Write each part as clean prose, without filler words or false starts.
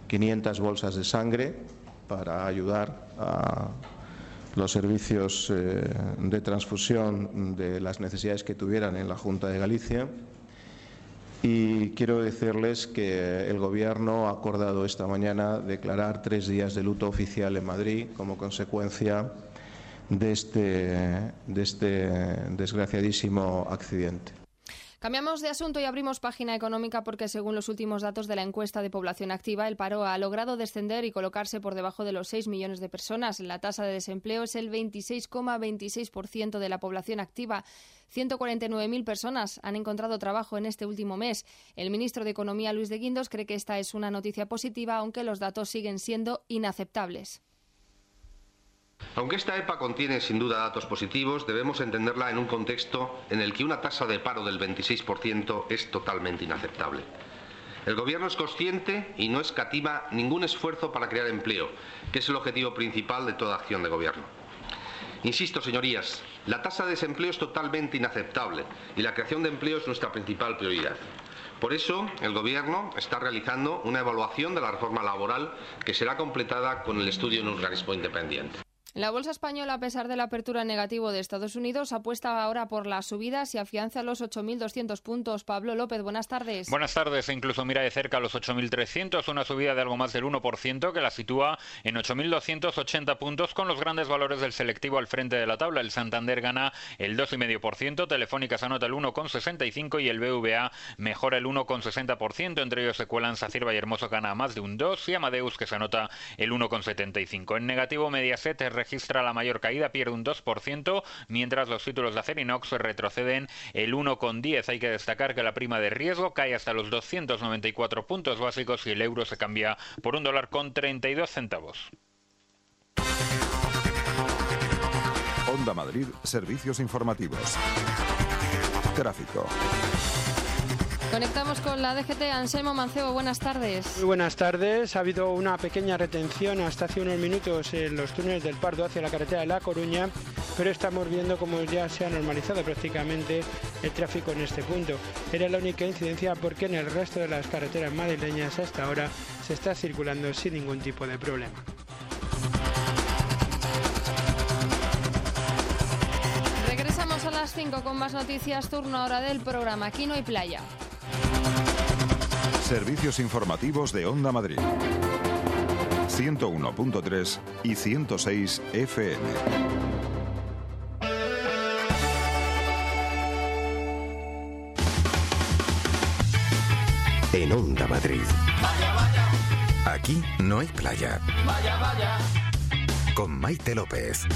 500 bolsas de sangre para ayudar a los servicios de transfusión de las necesidades que tuvieran en la Junta de Galicia. Y quiero decirles que el Gobierno ha acordado esta mañana declarar 3 días de luto oficial en Madrid como consecuencia de este desgraciadísimo accidente. Cambiamos de asunto y abrimos página económica porque, según los últimos datos de la encuesta de población activa, el paro ha logrado descender y colocarse por debajo de los 6 millones de personas. La tasa de desempleo es el 26,26% de la población activa. 149.000 personas han encontrado trabajo en este último mes. El ministro de Economía, Luis de Guindos, cree que esta es una noticia positiva, aunque los datos siguen siendo inaceptables. Aunque esta EPA contiene sin duda datos positivos, debemos entenderla en un contexto en el que una tasa de paro del 26% es totalmente inaceptable. El Gobierno es consciente y no escatima ningún esfuerzo para crear empleo, que es el objetivo principal de toda acción de Gobierno. Insisto, señorías, la tasa de desempleo es totalmente inaceptable y la creación de empleo es nuestra principal prioridad. Por eso, el Gobierno está realizando una evaluación de la reforma laboral que será completada con el estudio en un organismo independiente. La bolsa española, a pesar de la apertura en negativo de Estados Unidos, apuesta ahora por las subidas y afianza los 8.200 puntos. Pablo López, buenas tardes. Buenas tardes. E incluso mira de cerca los 8.300, una subida de algo más del 1% que la sitúa en 8.280 puntos, con los grandes valores del selectivo al frente de la tabla. El Santander gana el 2,5%, Telefónica se anota el 1,65% y el BVA mejora el 1,60%. Entre ellos se cuelan Sacirba y Hermoso, gana más de un 2%, y Amadeus, que se anota el 1,75%. En negativo, Mediaset registra la mayor caída, pierde un 2%, mientras los títulos de Acerinox retroceden el 1,10%. Hay que destacar que la prima de riesgo cae hasta los 294 puntos básicos y el euro se cambia por $1,32. Onda Madrid, servicios informativos. Tráfico. Conectamos con la DGT. Anselmo Mancebo, buenas tardes. Muy buenas tardes. Ha habido una pequeña retención hasta hace unos minutos en los túneles del Pardo hacia la carretera de La Coruña, pero estamos viendo cómo ya se ha normalizado prácticamente el tráfico en este punto. Era la única incidencia porque en el resto de las carreteras madrileñas hasta ahora se está circulando sin ningún tipo de problema. Regresamos a las 5 con más noticias, turno ahora del programa Aquí no hay playa. Servicios informativos de Onda Madrid. 101.3 y 106 FM. En Onda Madrid. Vaya, vaya. Aquí no hay playa. Vaya, vaya. Con Maite López.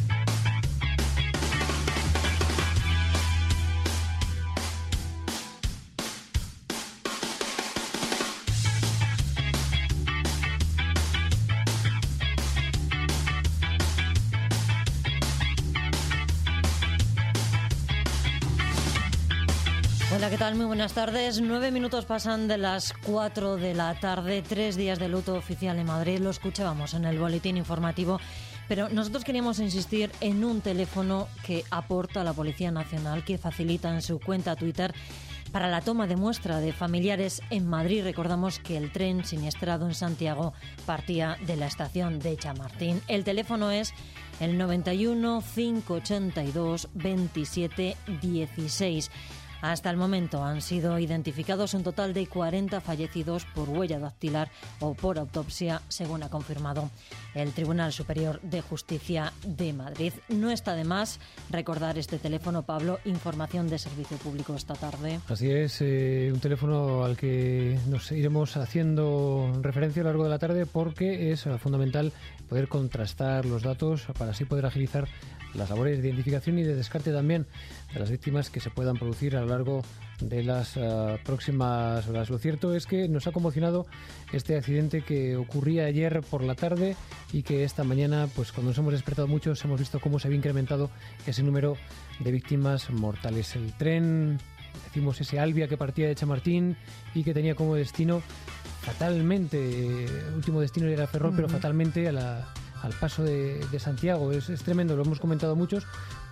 Hola, ¿qué tal? Muy buenas tardes. 9 minutos pasan de las 4 de la tarde. 3 días de luto oficial en Madrid. Lo escuchábamos en el boletín informativo. Pero nosotros queríamos insistir en un teléfono que aporta la Policía Nacional, que facilita en su cuenta Twitter para la toma de muestra de familiares en Madrid. Recordamos que el tren siniestrado en Santiago partía de la estación de Chamartín. El teléfono es el 91 582 27 16. Hasta el momento han sido identificados un total de 40 fallecidos por huella dactilar o por autopsia, según ha confirmado el Tribunal Superior de Justicia de Madrid. No está de más recordar este teléfono, Pablo, información de servicio público esta tarde. Así es, un teléfono al que nos iremos haciendo referencia a lo largo de la tarde porque es fundamental poder contrastar los datos para así poder agilizar las labores de identificación y de descarte también de las víctimas que se puedan producir a lo largo de las próximas horas. Lo cierto es que nos ha conmocionado este accidente que ocurría ayer por la tarde y que esta mañana, pues cuando nos hemos despertado muchos, hemos visto cómo se había incrementado ese número de víctimas mortales. El tren, decimos ese Albia que partía de Chamartín y que tenía como destino fatalmente, último destino era Ferrol, pero fatalmente al paso de Santiago. Es tremendo, lo hemos comentado muchos,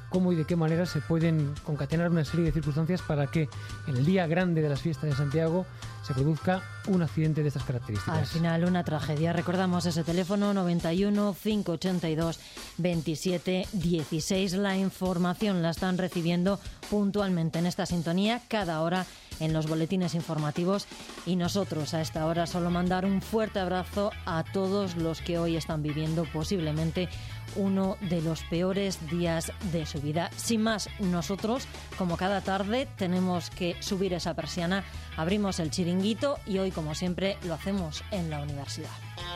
cómo y de qué manera se pueden concatenar una serie de circunstancias para que en el día grande de las fiestas de Santiago se produzca un accidente de estas características. Al final una tragedia. Recordamos ese teléfono 91 582 27 16. La información la están recibiendo puntualmente en esta sintonía cada hora en los boletines informativos, y nosotros a esta hora solo mandar un fuerte abrazo a todos los que hoy están viviendo posiblemente uno de los peores días de su vida. Sin más, nosotros, como cada tarde, tenemos que subir esa persiana, abrimos el chiringuito y hoy, como siempre, lo hacemos en la universidad.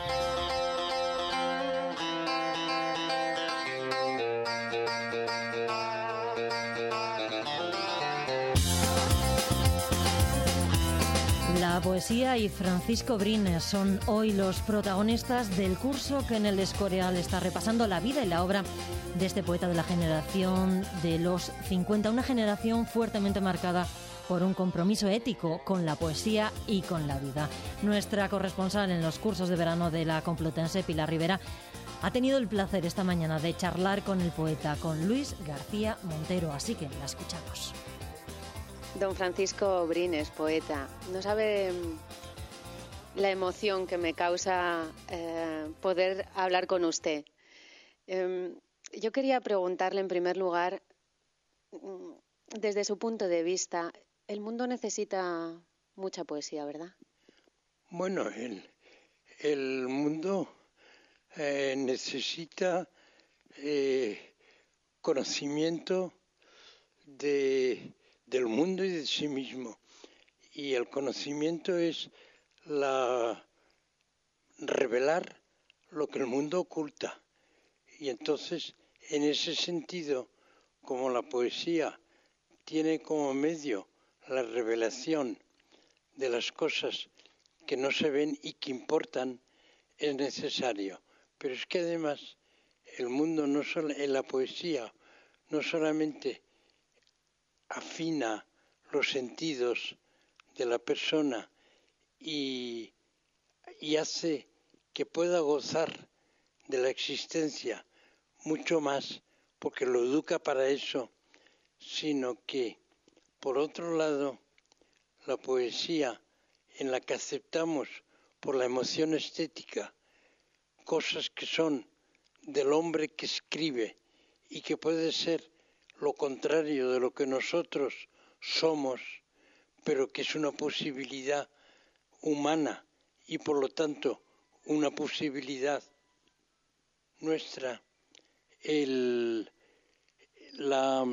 La poesía y Francisco Brines son hoy los protagonistas del curso que en el Escorial está repasando la vida y la obra de este poeta de la generación de los 50, una generación fuertemente marcada por un compromiso ético con la poesía y con la vida. Nuestra corresponsal en los cursos de verano de la Complutense, Pilar Rivera, ha tenido el placer esta mañana de charlar con el poeta, con Luis García Montero, así que la escuchamos. Don Francisco Brines, poeta, no sabe la emoción que me causa poder hablar con usted. Yo quería preguntarle en primer lugar, desde su punto de vista, el mundo necesita mucha poesía, ¿verdad? Bueno, el mundo necesita conocimiento del mundo y de sí mismo. Y el conocimiento es revelar lo que el mundo oculta. Y entonces, en ese sentido, como la poesía tiene como medio la revelación de las cosas que no se ven y que importan, es necesario. Pero es que además el mundo, en la poesía, no solamente afina los sentidos de la persona y hace que pueda gozar de la existencia mucho más, porque lo educa para eso, sino que, por otro lado, la poesía en la que aceptamos por la emoción estética cosas que son del hombre que escribe y que puede ser lo contrario de lo que nosotros somos, pero que es una posibilidad humana y por lo tanto una posibilidad nuestra. La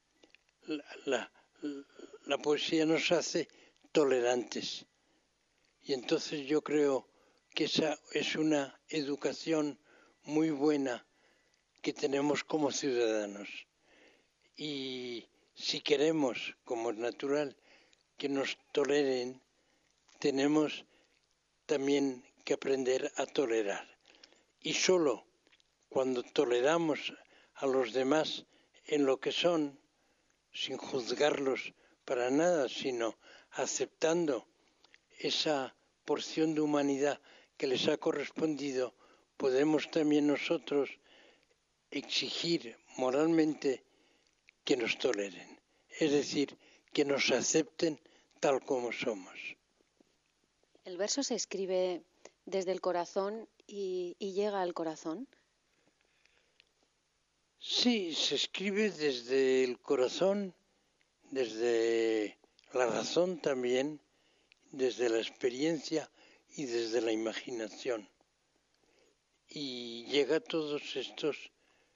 poesía nos hace tolerantes, y entonces yo creo que esa es una educación muy buena que tenemos como ciudadanos. Y si queremos, como es natural, que nos toleren, tenemos también que aprender a tolerar. Y solo cuando toleramos a los demás en lo que son, sin juzgarlos para nada, sino aceptando esa porción de humanidad que les ha correspondido, podemos también nosotros exigir moralmente que nos toleren, es decir, que nos acepten tal como somos. ¿El verso se escribe desde el corazón y llega al corazón? Sí, se escribe desde el corazón, desde la razón también, desde la experiencia y desde la imaginación. Y llega a todos estos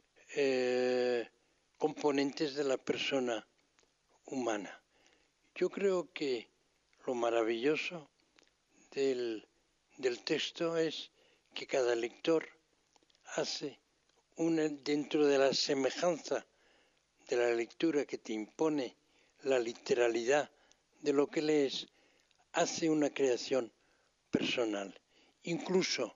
componentes de la persona humana. Yo creo que lo maravilloso del texto es que cada lector hace dentro de la semejanza de la lectura que te impone la literalidad de lo que lees, hace una creación personal. Incluso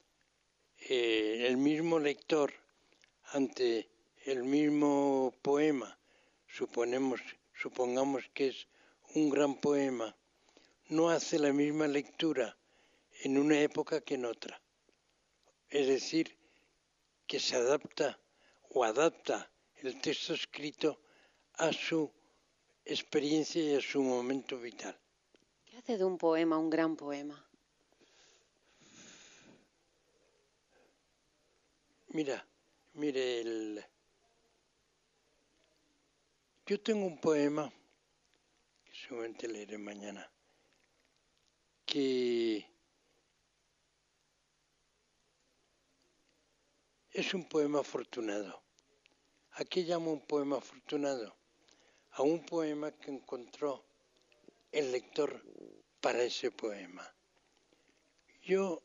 el mismo lector ante el mismo poema, supongamos que es un gran poema, no hace la misma lectura en una época que en otra. Es decir, que se adapta el texto escrito a su experiencia y a su momento vital. ¿Qué hace de un poema un gran poema? Yo tengo un poema, que seguramente leeré mañana, que es un poema afortunado. ¿A qué llamo un poema afortunado? A un poema que encontró el lector para ese poema. Yo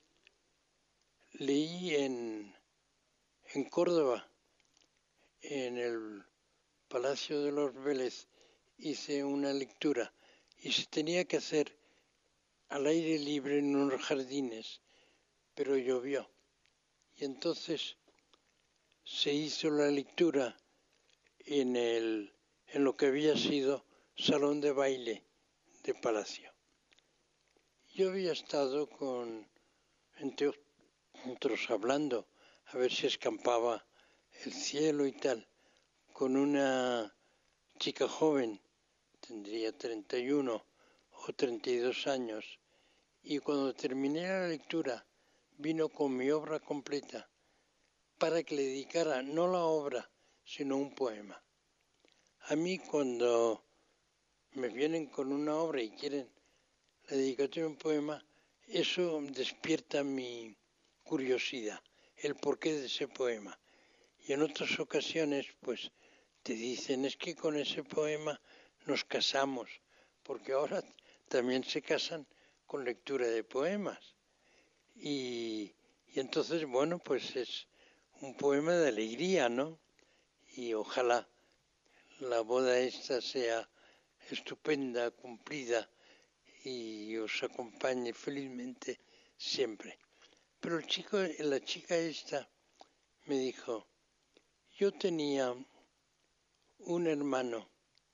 leí en Córdoba, en el Palacio de los Vélez, hice una lectura y se tenía que hacer al aire libre en unos jardines, pero llovió. Y entonces se hizo la lectura en lo que había sido salón de baile de Palacio. Yo había estado entre otros, hablando, a ver si escampaba el cielo y tal, con una chica joven, tendría 31 o 32 años, y cuando terminé la lectura vino con mi obra completa para que le dedicara no la obra, sino un poema. A mí cuando me vienen con una obra y quieren la dedicación de un poema, eso despierta mi curiosidad, el porqué de ese poema. Y en otras ocasiones, pues, te dicen, es que con ese poema nos casamos, porque ahora también se casan con lectura de poemas. Y entonces, bueno, pues es un poema de alegría, ¿no? Y ojalá la boda esta sea estupenda, cumplida y os acompañe felizmente siempre. Pero la chica esta me dijo, yo tenía un hermano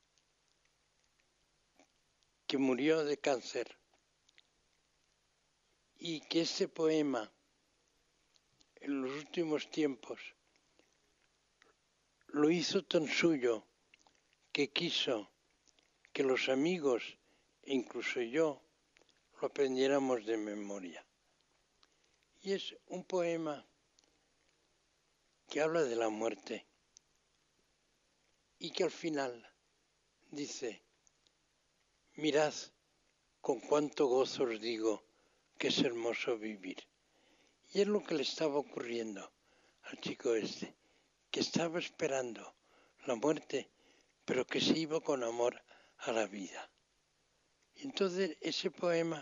que murió de cáncer y que este poema en los últimos tiempos lo hizo tan suyo que quiso que los amigos e incluso yo lo aprendiéramos de memoria. Y es un poema que habla de la muerte y que al final dice, mirad con cuánto gozo os digo que es hermoso vivir. Y es lo que le estaba ocurriendo al chico este, que estaba esperando la muerte, pero que se iba con amor a la vida. Y entonces ese poema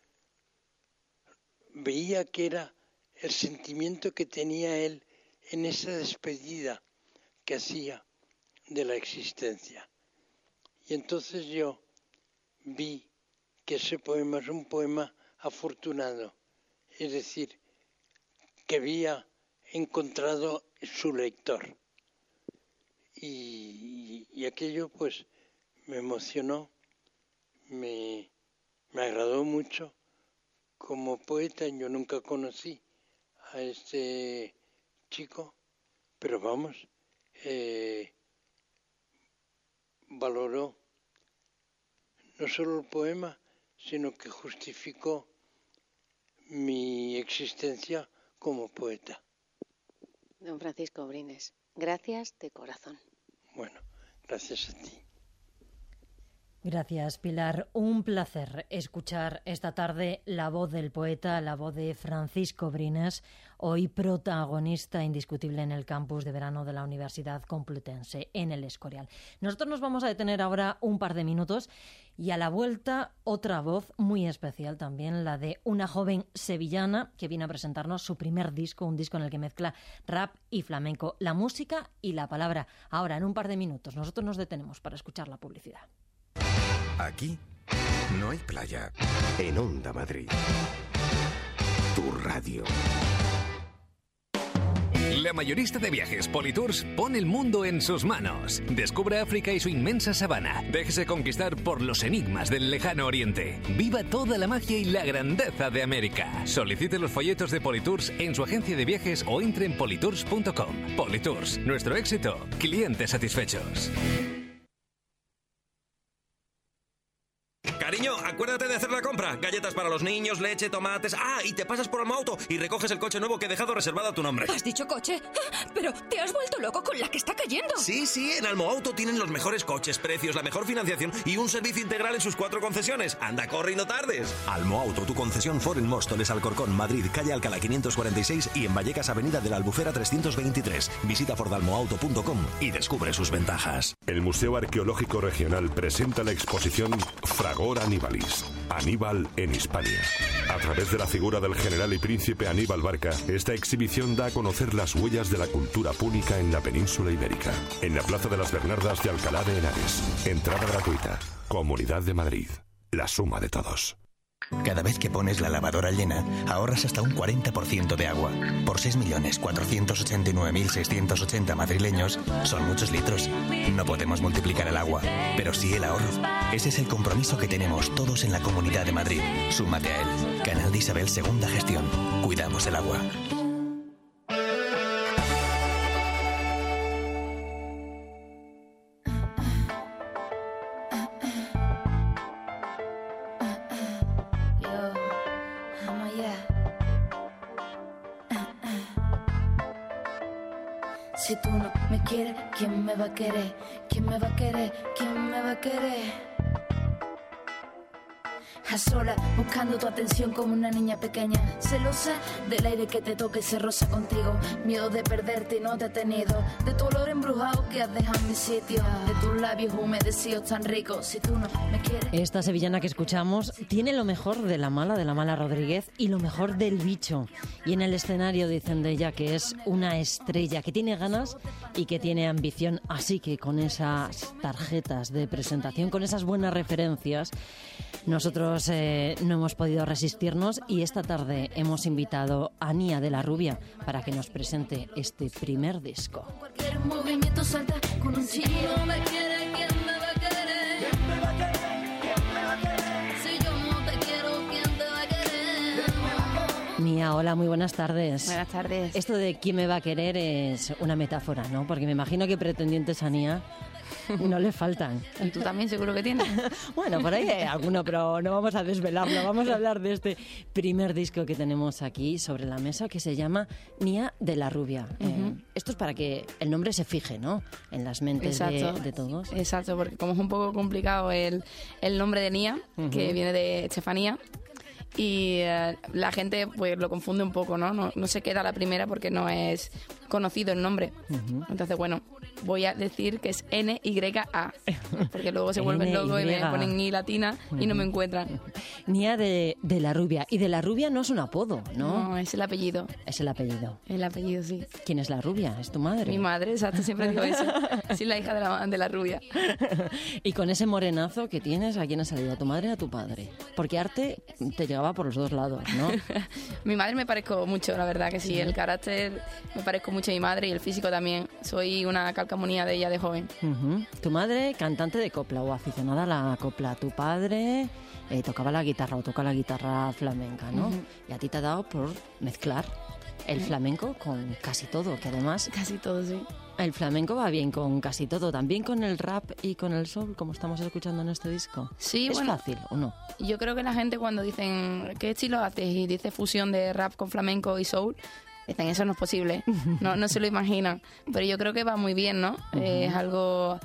veía que era el sentimiento que tenía él en esa despedida que hacía de la existencia. Y entonces yo vi que ese poema es un poema afortunado, es decir, que había encontrado su lector. Y aquello pues me emocionó, me agradó mucho. Como poeta yo nunca conocí a este chico, pero vamos, valoró no solo el poema, sino que justificó mi existencia como poeta. Don Francisco Brines, gracias de corazón. Bueno, gracias a ti. Gracias, Pilar. Un placer escuchar esta tarde la voz del poeta, la voz de Francisco Brines, hoy protagonista indiscutible en el campus de verano de la Universidad Complutense, en el Escorial. Nosotros nos vamos a detener ahora un par de minutos y a la vuelta otra voz muy especial también, la de una joven sevillana que viene a presentarnos su primer disco, un disco en el que mezcla rap y flamenco, la música y la palabra. Ahora, en un par de minutos, nosotros nos detenemos para escuchar la publicidad. Aquí no hay playa. En Onda Madrid. Tu radio. La mayorista de viajes Politours pone el mundo en sus manos. Descubra África y su inmensa sabana. Déjese conquistar por los enigmas del lejano oriente. Viva toda la magia y la grandeza de América. Solicite los folletos de Politours en su agencia de viajes o entre en politours.com. Politours, nuestro éxito, clientes satisfechos. Cariño, acuérdate de hacer la compra. Galletas para los niños, leche, tomates... Ah, y te pasas por Almoauto y recoges el coche nuevo que he dejado reservado a tu nombre. ¿Has dicho coche? Pero te has vuelto loco con la que está cayendo. Sí, en Almoauto tienen los mejores coches, precios, la mejor financiación y un servicio integral en sus 4 concesiones. Anda, corre y no tardes. Almoauto, tu concesión Ford en Móstoles, Alcorcón, Madrid, calle Alcalá 546 y en Vallecas, avenida de la Albufera 323. Visita fordalmoauto.com y descubre sus ventajas. El Museo Arqueológico Regional presenta la exposición Fragor Aníbalis, Aníbal en Hispania. A través de la figura del general y príncipe Aníbal Barca, esta exhibición da a conocer las huellas de la cultura púnica en la península ibérica. En la Plaza de las Bernardas de Alcalá de Henares. Entrada gratuita. Comunidad de Madrid. La suma de todos. Cada vez que pones la lavadora llena, ahorras hasta un 40% de agua. Por 6.489.680 madrileños, son muchos litros. No podemos multiplicar el agua, pero sí el ahorro. Ese es el compromiso que tenemos todos en la Comunidad de Madrid. Súmate a él. Canal de Isabel Segunda Gestión. Cuidamos el agua. Si tú no me quieres, ¿quién me va a querer? ¿Quién me va a querer? ¿Quién me va a querer? A sola, buscando tu atención como una niña pequeña, celosa del aire que te toque, se roza contigo. Miedo de perderte y no te he tenido. De tu olor embrujado que has dejado en mi sitio. De tus labios humedecidos tan ricos. Si tú no me quieres. Esta sevillana que escuchamos tiene lo mejor de la Mala Rodríguez y lo mejor del Bicho. Y en el escenario dicen de ella que es una estrella, que tiene ganas y que tiene ambición. Así que con esas tarjetas de presentación, con esas buenas referencias, nosotros no hemos podido resistirnos y esta tarde hemos invitado a Nia de la Rubia para que nos presente este primer disco. Cualquier movimiento salta con un chino. Me quiere, ¿quién me va a querer? ¿Quién me va a querer? ¿Quién me va a querer? Si yo no te quiero, ¿quién te va a querer? Nia, hola, muy buenas tardes. Buenas tardes. Esto de quién me va a querer es una metáfora, ¿no? Porque me imagino que pretendientes a Nia no le faltan. ¿Y tú también seguro que tienes? Bueno, por ahí hay alguno, pero no vamos a desvelarlo. Vamos a hablar de este primer disco que tenemos aquí sobre la mesa, que se llama Nia de la Rubia. Esto es para que el nombre se fije, ¿no?, en las mentes de todos. Exacto, porque como es un poco complicado el nombre de Nia, que viene de Estefanía, y la gente pues lo confunde un poco, ¿no? No se queda a la primera porque no es conocido el nombre. Entonces, bueno, voy a decir que es N-Y-A, porque luego se vuelven locos y me ponen I latina y no me encuentran. Nia de la Rubia. Y de la Rubia no es un apodo, ¿no? No, es el apellido. Es el apellido. El apellido, sí. ¿Quién es la Rubia? ¿Es tu madre? Mi madre, exacto, siempre digo eso. Soy la hija de la Rubia. Y con ese morenazo que tienes, ¿a quién ha salido? ¿A tu madre o a tu padre? Porque arte te llegaba por los dos lados, ¿no? Mi madre me parezco mucho, la verdad que sí. El carácter me parezco mucho a mi madre y el físico también. Soy una calcamonía de ella de joven. Tu madre, cantante de copla o aficionada a la copla. Tu padre tocaba la guitarra o toca la guitarra flamenca, ¿no? Y a ti te ha dado por mezclar el flamenco con casi todo, que además... Casi todo, sí. El flamenco va bien con casi todo, también con el rap y con el soul, como estamos escuchando en este disco. Sí, ¿Es fácil o no? Yo creo que la gente cuando dicen ¿qué estilo haces? Y dice fusión de rap con flamenco y soul, dicen eso no es posible, no se lo imaginan. Pero yo creo que va muy bien, ¿no? Es algo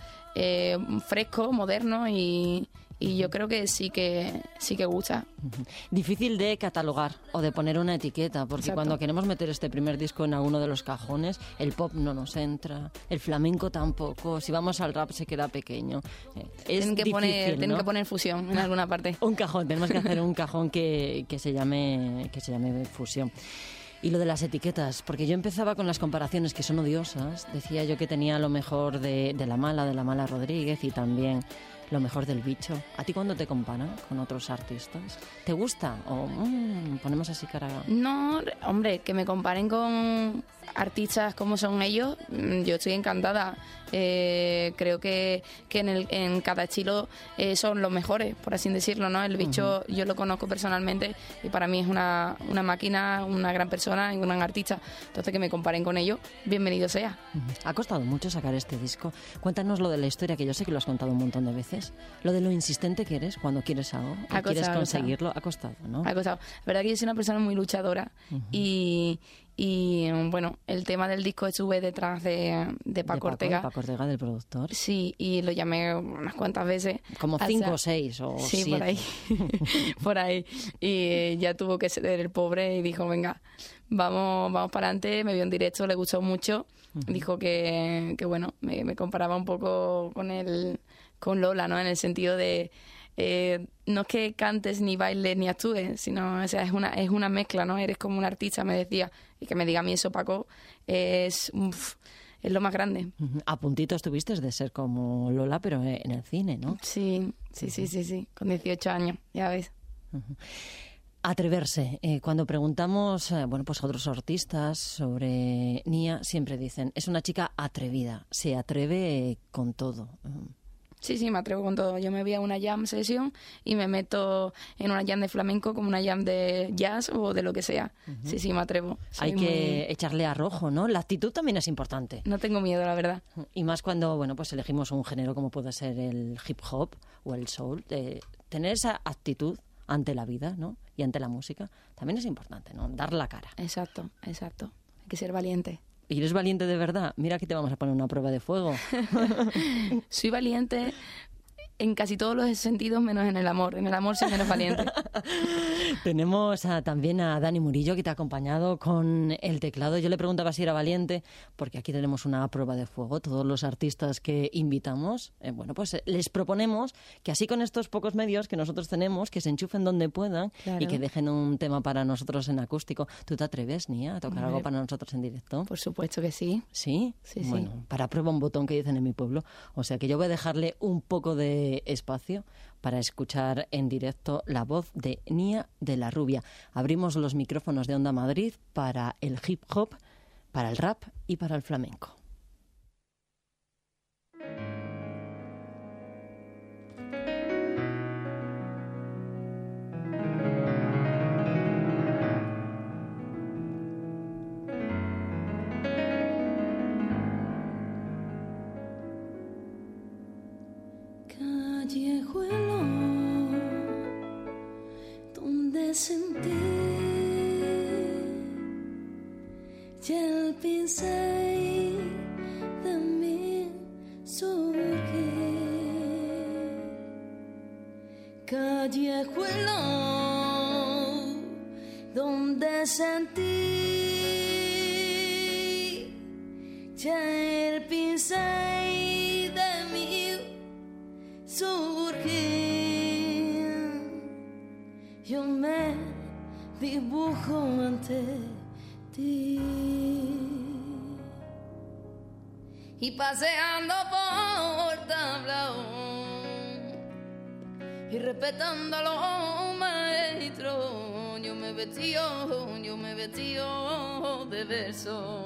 fresco, moderno y yo creo que sí que gusta. Difícil de catalogar o de poner una etiqueta, porque Exacto. Cuando queremos meter este primer disco en alguno de los cajones, el pop no nos entra, el flamenco tampoco, si vamos al rap se queda pequeño. Tienen que poner fusión en alguna parte. Un cajón, tenemos que hacer un cajón que se llame fusión. Y lo de las etiquetas, porque yo empezaba con las comparaciones que son odiosas. Decía yo que tenía lo mejor de la Mala Rodríguez y también lo mejor del bicho. ¿A ti cuando te comparan con otros artistas? ¿Te gusta? ¿O ponemos así cara? No, hombre, que me comparen con artistas como son ellos, yo estoy encantada. Creo que en cada estilo son los mejores, por así decirlo, ¿no? El bicho yo lo conozco personalmente y para mí es una máquina, una gran persona y un gran artista. Entonces que me comparen con ellos, bienvenido sea. Ha costado mucho sacar este disco. Cuéntanos lo de la historia, que yo sé que lo has contado un montón de veces. Lo de lo insistente que eres cuando quieres algo y quieres conseguirlo. Ha costado, ¿no? Ha costado. La verdad que yo soy una persona muy luchadora y bueno, el tema del disco estuve detrás de Paco Ortega. Paco Ortega, del productor. Sí, y lo llamé unas cuantas veces. Como 5 o 6 o 7. Sí, por ahí. Por ahí. Y ya tuvo que ceder el pobre y dijo, venga, vamos para adelante. Me vio en directo, le gustó mucho. Dijo que bueno, me comparaba un poco con Lola, ¿no? En el sentido de... no es que cantes ni bailes ni actúes, sino, o sea, es una mezcla, ¿no? Eres como un artista, me decía, y que me diga a mí eso, Paco, es lo más grande. A puntito estuviste de ser como Lola, pero en el cine, ¿no? Sí, con 18 años, ya ves. Atreverse. Cuando preguntamos pues a otros artistas sobre Nia, siempre dicen, es una chica atrevida, se atreve con todo. Sí, me atrevo con todo. Yo me voy a una jam session y me meto en una jam de flamenco como una jam de jazz o de lo que sea. Sí, me atrevo. Hay que echarle a rojo, ¿no? La actitud también es importante. No tengo miedo, la verdad. Y más cuando, bueno, pues elegimos un género como puede ser el hip hop o el soul. Tener esa actitud ante la vida, ¿no? Y ante la música también es importante, ¿no? Dar la cara. Exacto. Hay que ser valiente. ¿Y eres valiente de verdad? Mira que te vamos a poner una prueba de fuego. Soy valiente en casi todos los sentidos, menos en el amor. En el amor soy menos valiente. Tenemos también a Dani Murillo, que te ha acompañado con el teclado. Yo le preguntaba si era valiente, porque aquí tenemos una prueba de fuego. Todos los artistas que invitamos, pues les proponemos que así con estos pocos medios que nosotros tenemos, que se enchufen donde puedan y que dejen un tema para nosotros en acústico. ¿Tú te atreves, Nia, a tocar algo para nosotros en directo? Por supuesto que sí. ¿Sí? Sí. Bueno, para prueba un botón, que dicen en mi pueblo. O sea que yo voy a dejarle un poco de espacio para escuchar en directo la voz de Nia de la Rubia. Abrimos los micrófonos de Onda Madrid para el hip hop, para el rap y para el flamenco. Callejuelo donde sentí ya el pincel de mi surgir. Callejuelo donde sentí ya el pincel de mi surgir. Yo me dibujo ante ti Y paseando por tablao y respetando a los maestros, yo me vestí de verso.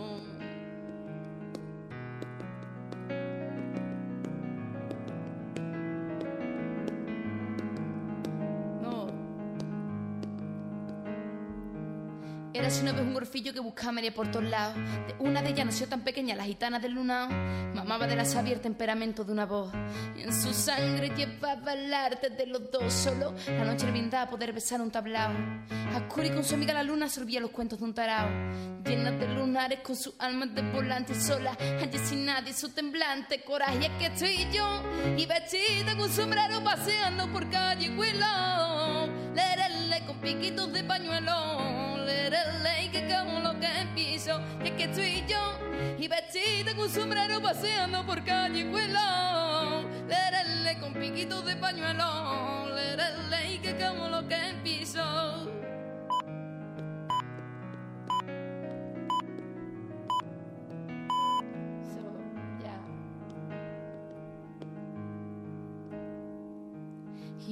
Érase una vez un orfillo que buscaba media por todos lados. De una de ellas nació tan pequeña la gitana del lunao. Mamaba de la sabia el temperamento de una voz. Y en su sangre llevaba el arte de los dos. Solo la noche le brindaba poder besar un tablao. Ascuri con su amiga la luna sorbía los cuentos de un tarao. Llena de lunares con su alma de volante sola. Allí sin nadie su temblante coraje. Es que estoy yo y vestida con sombrero paseando por calle Willow. Lerele con piquitos de pañuelo. Lerele que como lo que piso. Y es que estoy yo y vestida con sombrero paseando por calle Willow. Lerele con piquitos de pañuelo. Lerele que como lo que piso.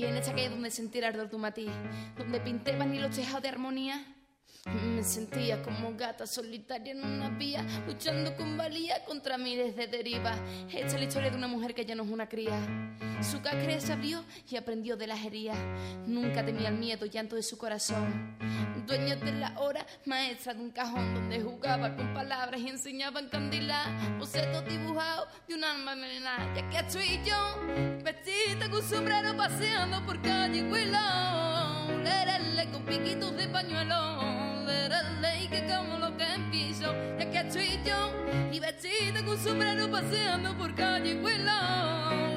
Y en esa calle donde sentí el ardor de un matiz, donde pinté vanilos tejados de armonía, me sentía como gata solitaria en una vía, luchando con valía contra miles de derivas. Esta es la historia de una mujer que ya no es una cría. Su cáscara se abrió y aprendió de las heridas. Nunca temía el miedo, llanto de su corazón. Dueña de la hora, maestra de un cajón donde jugaba con palabras y enseñaba a encandilar bocetos dibujados de un alma envenenada. Y aquí estoy yo, vestida con sombrero, paseando por calle Willow. Lerele con piquitos de pañuelo. Y que como lo que empiezo. Y aquí estoy yo, y vestida con sombrero, paseando por calle Willow.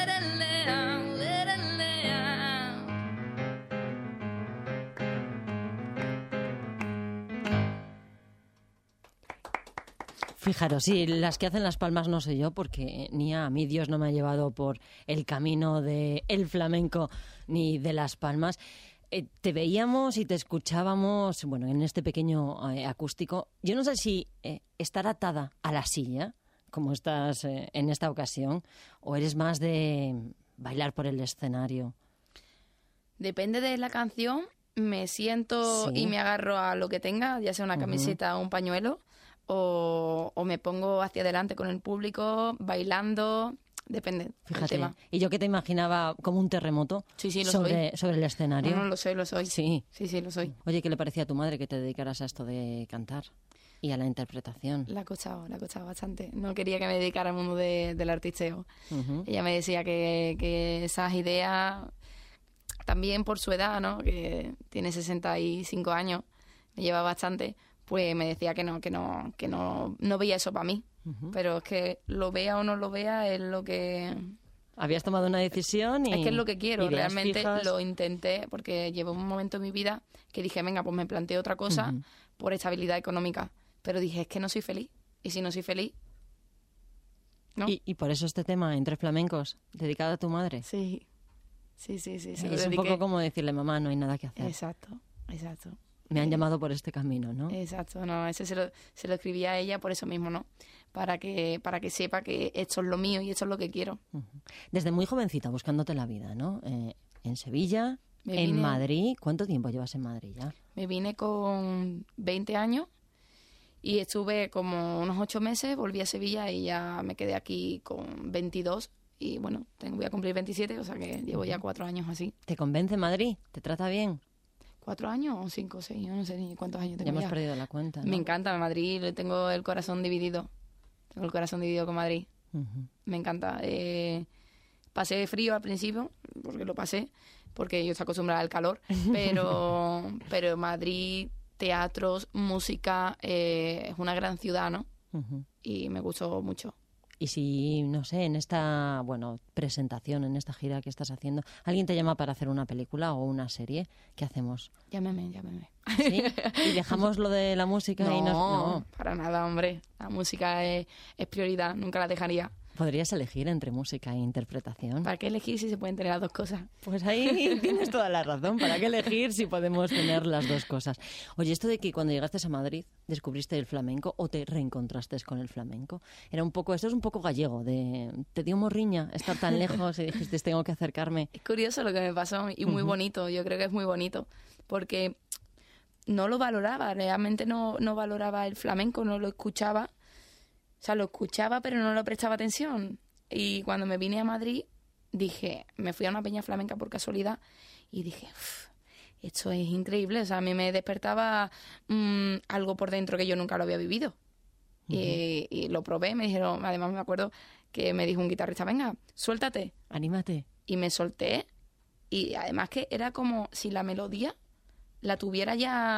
Fijaros, sí, las que hacen las palmas no sé yo, porque ni a mí Dios no me ha llevado por el camino del flamenco ni de las palmas. Te veíamos y te escuchábamos, bueno, en este pequeño acústico. Yo no sé si estar atada a la silla, como estás en esta ocasión, o eres más de bailar por el escenario. Depende de la canción, me siento y me agarro a lo que tenga, ya sea una camiseta o un pañuelo, o me pongo hacia adelante con el público, bailando. Depende del tema. Y yo que te imaginaba como un terremoto sobre el escenario. No, lo soy. Sí, lo soy. Oye, ¿qué le parecía a tu madre que te dedicaras a esto de cantar y a la interpretación? La ha costado bastante. No quería que me dedicara al mundo del artisteo. Ella me decía que esas ideas, también por su edad, ¿no? Que tiene 65 años, me lleva bastante, pues me decía que no veía eso para mí. Pero es que lo vea o no lo vea es lo que... Habías tomado una decisión y... Es que es lo que quiero. Realmente fijas. Lo intenté porque llevo un momento en mi vida que dije, venga, pues me planteo otra cosa por estabilidad económica. Pero dije, es que no soy feliz. Y si no soy feliz, ¿no? Y por eso este tema, Entre Flamencos, dedicado a tu madre. Sí. Es un poco como decirle, mamá, no hay nada que hacer. Exacto. Me han llamado por este camino, ¿no? Exacto, no, ese se lo escribí a ella por eso mismo, ¿no? Para que sepa que esto es lo mío y esto es lo que quiero. Desde muy jovencita, buscándote la vida, ¿no? En Sevilla, en Madrid. ¿Cuánto tiempo llevas en Madrid ya? Me vine con 20 años y estuve como unos 8 meses, volví a Sevilla y ya me quedé aquí con 22. Y bueno, voy a cumplir 27, o sea que llevo ya 4 años así. ¿Te convence Madrid? ¿Te trata bien? 4 años o 5 o 6, yo no sé ni cuántos años tengo ya. Hemos perdido la cuenta, ¿no? Me encanta Madrid, tengo el corazón dividido. Tengo el corazón dividido con Madrid. Me encanta. Pasé frío al principio, porque lo pasé, porque yo estoy acostumbrada al calor, pero Madrid, teatros, música, es una gran ciudad, ¿no? Y me gustó mucho. Y si, no sé, en esta presentación, en esta gira que estás haciendo, ¿alguien te llama para hacer una película o una serie? ¿Qué hacemos? Llámeme. ¿Sí? ¿Y dejamos lo de la música? No, para nada, hombre. La música es prioridad, nunca la dejaría. ¿Podrías elegir entre música e interpretación? ¿Para qué elegir si se pueden tener las dos cosas? Pues ahí tienes toda la razón. ¿Para qué elegir si podemos tener las dos cosas? Oye, esto de que cuando llegaste a Madrid descubriste el flamenco o te reencontraste con el flamenco, esto es un poco gallego, te dio morriña estar tan lejos y dijiste, tengo que acercarme. Es curioso lo que me pasó y muy bonito, yo creo que es muy bonito, porque no lo valoraba, realmente no valoraba el flamenco, no lo escuchaba. O sea, lo escuchaba, pero no le prestaba atención. Y cuando me vine a Madrid, me fui a una peña flamenca por casualidad y dije, esto es increíble. O sea, a mí me despertaba algo por dentro que yo nunca lo había vivido. Y lo probé, me dijeron, además me acuerdo que me dijo un guitarrista, venga, suéltate. Anímate. Y me solté. Y además que era como si la melodía la tuviera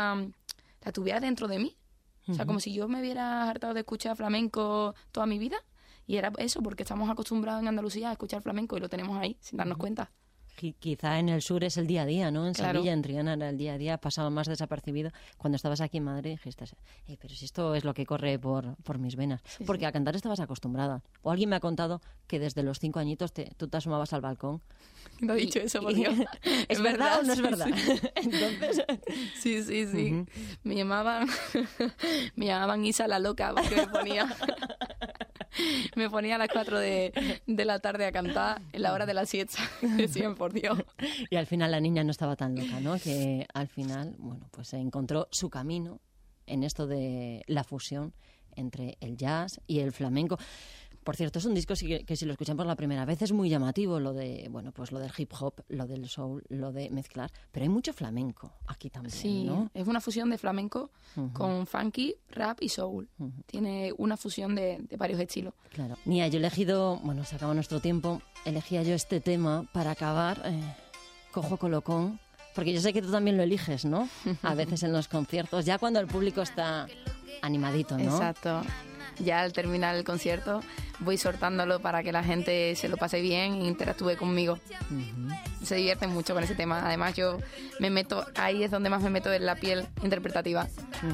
dentro de mí. O sea, como si yo me hubiera hartado de escuchar flamenco toda mi vida. Y era eso, porque estamos acostumbrados en Andalucía a escuchar flamenco y lo tenemos ahí, sin darnos cuenta. Quizá en el sur es el día a día, ¿no? En Sevilla, en Triana era el día a día, pasaba más desapercibido. Cuando estabas aquí en Madrid dijiste, pero si esto es lo que corre por mis venas. Porque a cantar estabas acostumbrada. O alguien me ha contado que desde los 5 añitos tú te asomabas al balcón. No he dicho eso, por Dios. ¿Es verdad o no es verdad? Entonces... Sí. Me llamaban Isa la loca, porque me ponía... Me ponía a las 4 de la tarde a cantar en la hora de la siesta. Decían, por Dios. Y al final la niña no estaba tan loca, ¿no? Que al final, bueno, pues se encontró su camino en esto de la fusión entre el jazz y el flamenco. Por cierto, es un disco que si lo escuchan por la primera vez es muy llamativo, lo de, bueno, pues lo del hip hop, lo del soul, lo de mezclar, pero hay mucho flamenco aquí también, sí, ¿no? Es una fusión de flamenco con funky, rap y soul. Tiene una fusión de varios estilos. Claro. Nia, yo he elegido, bueno, se acaba nuestro tiempo, elegía yo este tema para acabar, Cojo Colocón, porque yo sé que tú también lo eliges, ¿no? A veces en los conciertos, ya cuando el público está animadito, ¿no? Exacto. Ya al terminar el concierto voy soltándolo para que la gente se lo pase bien e interactúe conmigo. Se divierten mucho con ese tema. Además yo me meto, ahí es donde más me meto en la piel interpretativa.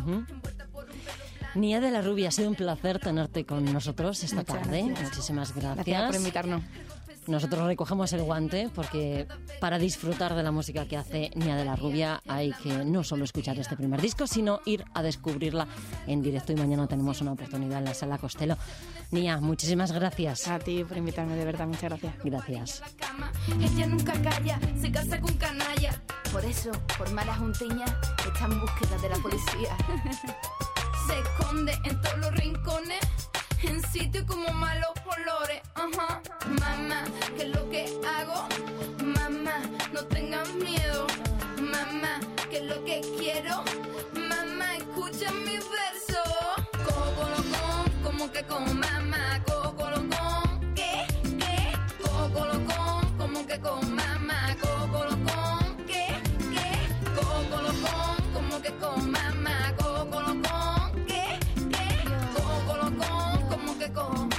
Nia de la Rubia, ha sido un placer tenerte con nosotros esta tarde. Gracias. Muchísimas gracias. Gracias por invitarnos. Nosotros recogemos el guante porque para disfrutar de la música que hace Nia de la Rubia hay que no solo escuchar este primer disco, sino ir a descubrirla en directo. Y mañana tenemos una oportunidad en la Sala Costello. Nia, muchísimas gracias. A ti por invitarme, de verdad, muchas gracias. Gracias. Ella nunca calla, se casa con canalla. Por eso, por mala juntiña, está en búsqueda de la policía. Se esconde en todos los rincones, en sitios como malos olores. Mamá, ¿qué es lo que hago? Mamá, no tengas miedo. Mamá, ¿qué es lo que quiero? Mamá, escucha mi verso. Cocolocón, como que con mamá. Cocolocón, ¿qué? Cocolocón, como que con mamá. Cocolocón, ¿qué? Cocolocón, como que con mamá. Cocolocón, ¿qué? Cocolocón, como que con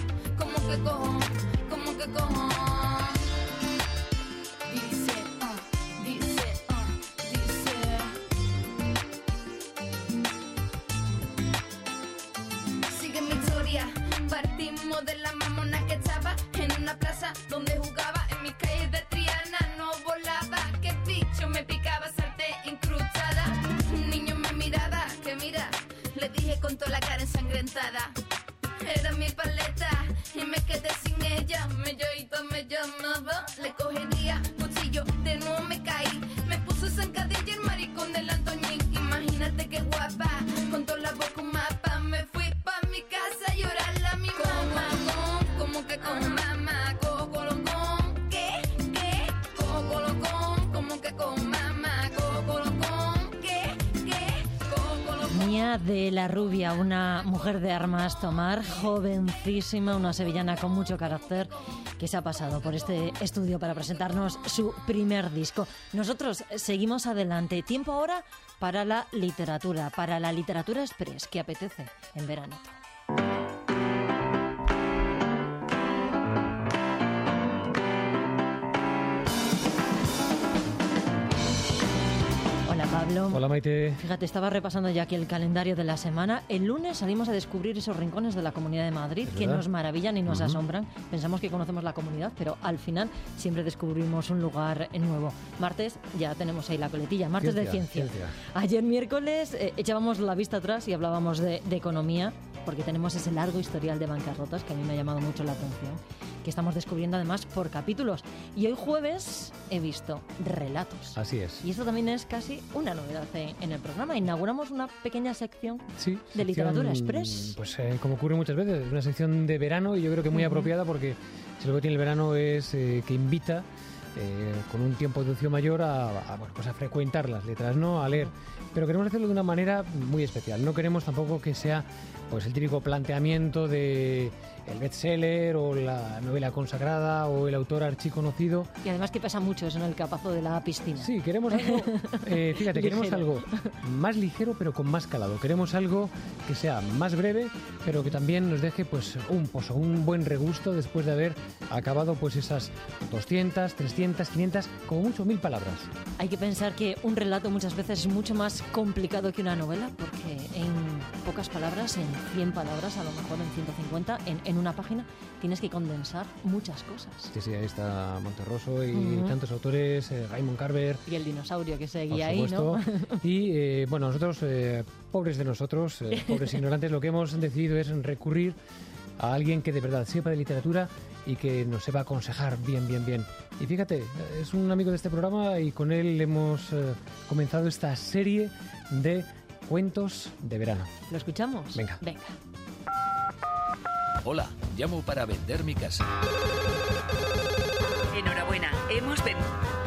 dice, sigue mi historia. Partimos de la mamona que estaba en una plaza donde jugaba. En mis calles de Triana no volaba. Que bicho me picaba, salté incrustada. Un niño me miraba, que mira, le dije con toda la cara ensangrentada. Era mi paleta y me quedé sin ella. Melloito me llamaba, le cogería cuchillo, de nuevo me caí. Me puso zancadilla el maricón del Antoñín. Imagínate qué guapa, con toda la boca un mapa. Me fui pa' mi casa a llorarle a mi mamá. Como que con mamá. Cocolocón, ¿qué? Cocolocón, como que con mamá. Cocolocón, ¿qué? Cocolocón. Nia de la Rubia, una mujer de armas tomar, jovencísima, una sevillana con mucho carácter, que se ha pasado por este estudio para presentarnos su primer disco. Nosotros seguimos adelante. Tiempo ahora para la literatura express, que apetece en verano. Hola Pablo. Hola Maite. Fíjate, estaba repasando ya aquí el calendario de la semana. El lunes salimos a descubrir esos rincones de la Comunidad de Madrid que nos maravillan y nos asombran. Pensamos que conocemos la comunidad, pero al final siempre descubrimos un lugar nuevo. Martes ya tenemos ahí la coletilla, martes de ciencia. Ayer miércoles echábamos la vista atrás y hablábamos de economía, porque tenemos ese largo historial de bancarrotas que a mí me ha llamado mucho la atención, que estamos descubriendo además por capítulos. Y hoy jueves he visto relatos. Así es. Y esto también es casi una novedad en el programa. Inauguramos una pequeña sección de literatura express. Pues como ocurre muchas veces, una sección de verano, y yo creo que muy apropiada, porque si lo que tiene el verano es que invita con un tiempo de ocio mayor a frecuentar las letras, ¿no? A leer. Pero queremos hacerlo de una manera muy especial. No queremos tampoco que sea pues el típico planteamiento de el bestseller o la novela consagrada o el autor archiconocido. Y además que pasa mucho eso en el capazo de la piscina. Sí, queremos algo, fíjate, queremos algo más ligero pero con más calado. Queremos algo que sea más breve pero que también nos deje pues un buen regusto después de haber acabado pues esas 200, 300, 500, como mucho 1000 palabras. Hay que pensar que un relato muchas veces es mucho más complicado que una novela, porque en pocas palabras, en 100 palabras, a lo mejor en 150, en una página, tienes que condensar muchas cosas. Sí, ahí está Monterroso y tantos autores, Raymond Carver. Y el dinosaurio que seguía ahí, ¿no? Y nosotros, pobres de nosotros, pobres ignorantes, lo que hemos decidido es recurrir a alguien que de verdad sepa de literatura y que nos sepa aconsejar bien. Y fíjate, es un amigo de este programa y con él hemos comenzado esta serie de cuentos de verano. ¿Lo escuchamos? Venga. Hola, llamo para vender mi casa. Enhorabuena, hemos vendido.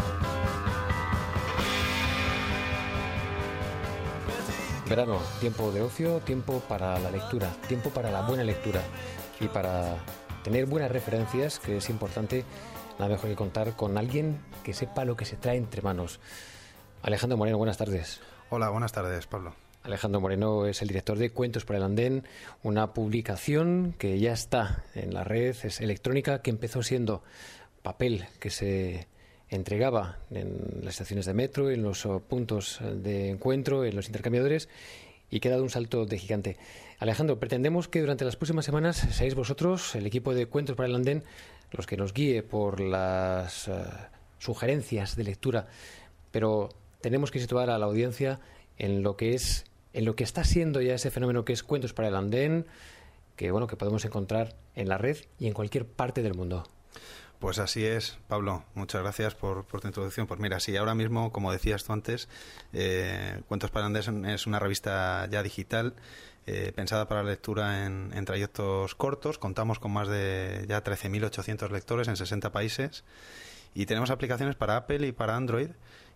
Verano, tiempo de ocio, tiempo para la lectura, tiempo para la buena lectura y para tener buenas referencias, que es importante, nada mejor que contar con alguien que sepa lo que se trae entre manos. Alejandro Moreno, buenas tardes. Hola, buenas tardes, Pablo. Alejandro Moreno es el director de Cuentos para el Andén, una publicación que ya está en la red, es electrónica, que empezó siendo papel que se entregaba en las estaciones de metro, en los puntos de encuentro, en los intercambiadores, y que ha dado un salto de gigante. Alejandro, pretendemos que durante las próximas semanas seáis vosotros, el equipo de Cuentos para el Andén, los que nos guíe por las sugerencias de lectura, pero tenemos que situar a la audiencia en lo que está siendo ya ese fenómeno que es Cuentos para el Andén, que podemos encontrar en la red y en cualquier parte del mundo. Pues así es, Pablo. Muchas gracias por tu introducción. Pues mira, sí, ahora mismo, como decías tú antes, Cuentos para el Andén es una revista ya digital, pensada para la lectura en trayectos cortos. Contamos con más de ya 13.800 lectores en 60 países y tenemos aplicaciones para Apple y para Android.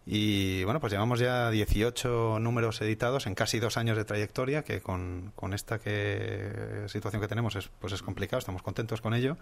Y bueno, pues llevamos ya 18 números editados en casi 2 años de trayectoria, que con esta situación que tenemos es complicado, estamos contentos con ello.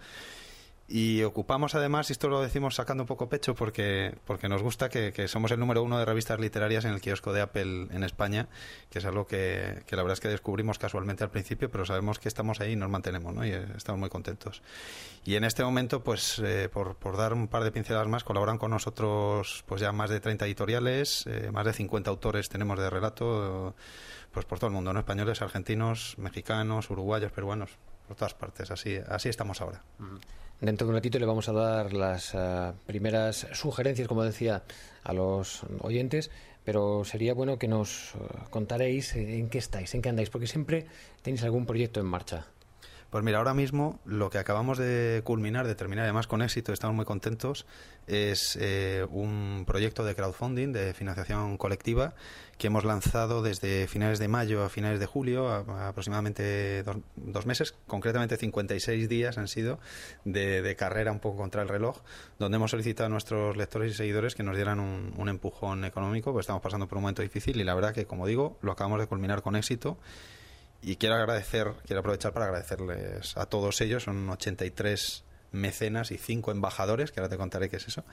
Y ocupamos además, y esto lo decimos sacando un poco pecho porque nos gusta que somos el número 1 de revistas literarias en el kiosco de Apple en España, que es algo que la verdad es que descubrimos casualmente al principio, pero sabemos que estamos ahí y nos mantenemos, ¿no? Y estamos muy contentos. Y en este momento, pues por dar un par de pinceladas más, colaboran con nosotros pues ya más de 30 editoriales, más de 50 autores tenemos de relato, pues por todo el mundo, ¿no? Españoles, argentinos, mexicanos, uruguayos, peruanos, por todas partes. Así estamos ahora. Dentro de un ratito le vamos a dar las primeras sugerencias, como decía, a los oyentes, pero sería bueno que nos contaréis en qué estáis, en qué andáis, porque siempre tenéis algún proyecto en marcha. Pues mira, ahora mismo lo que acabamos de culminar, de terminar además con éxito, estamos muy contentos, es un proyecto de crowdfunding, de financiación colectiva, que hemos lanzado desde finales de mayo a finales de julio, aproximadamente dos meses, concretamente 56 días han sido de carrera un poco contra el reloj, donde hemos solicitado a nuestros lectores y seguidores que nos dieran un empujón económico, pues estamos pasando por un momento difícil y la verdad que, como digo, lo acabamos de culminar con éxito. Y quiero aprovechar para agradecerles a todos ellos, son 83 mecenas y 5 embajadores, que ahora te contaré qué es eso,